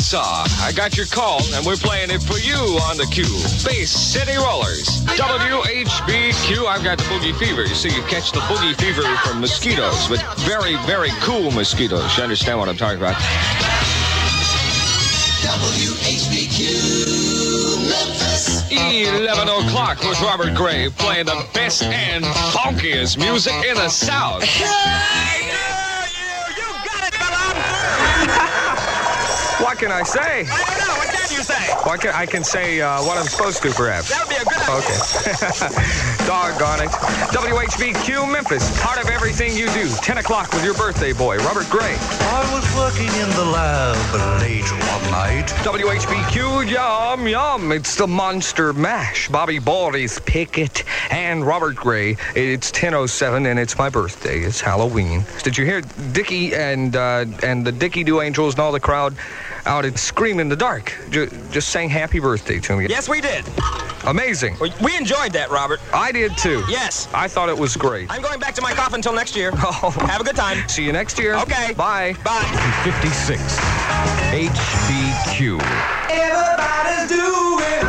Chainsaw. I got your call, and we're playing it for you on the Q. Bay City Rollers. WHBQ. I've got the boogie fever. You see, you catch the boogie fever from mosquitoes, but very, very cool mosquitoes. You understand what I'm talking about? WHBQ Memphis. 11 o'clock with Robert Gray playing the best and funkiest music in the South. You got it, fella. What can I say? I don't know. What can you say? I can say what I'm supposed to, perhaps. That would be a good idea. Okay. Doggone it. WHBQ Memphis, part of everything you do. 10 o'clock with your birthday boy, Robert Gray. I was working in the lab late one night. WHBQ, yum, yum. It's the Monster Mash. Bobby Baldy's Pickett and Robert Gray. It's 10:07 and it's my birthday. It's Halloween. Did you hear Dickie and the Dickie Do Angels and all the crowd out at Scream in the Dark? Just sang happy birthday to me. Yes, we did. Amazing. We enjoyed that, Robert. I did too. Yes. I thought it was great. I'm going back to my coffin until next year. Oh. Have a good time. See you next year. Okay. Bye. Bye. 56. HBQ. Everybody's doing.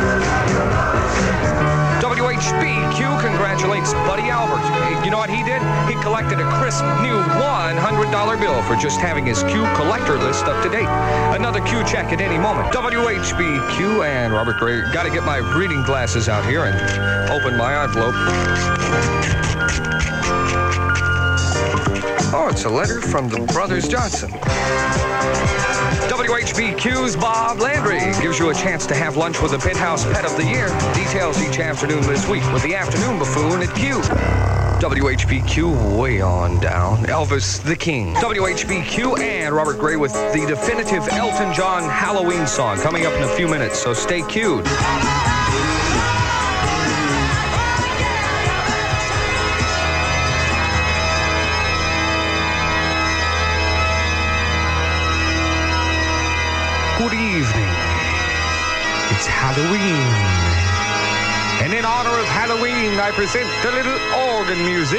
WHBQ congratulates Buddy Albert. You know what he did? He collected a crisp new $100 bill for just having his Q collector list up to date. Another Q check at any moment. WHBQ and Robert Gray. Got to get my reading glasses out here and open my envelope. Oh, it's a letter from the Brothers Johnson. WHBQ's Bob Landry gives you a chance to have lunch with the Penthouse Pet of the Year. Details each afternoon this week with the Afternoon Buffoon at Q. WHBQ way on down. Elvis the King. WHBQ and Robert Gray with the definitive Elton John Halloween song coming up in a few minutes, so stay cued. Good evening. It's Halloween. And in honor of Halloween, I present a little organ music.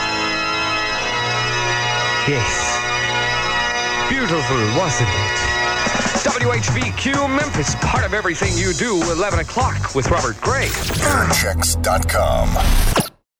Yes. Beautiful, wasn't it? WHBQ Memphis, part of everything you do, 11 o'clock with Robert Gray. Airchecks.com.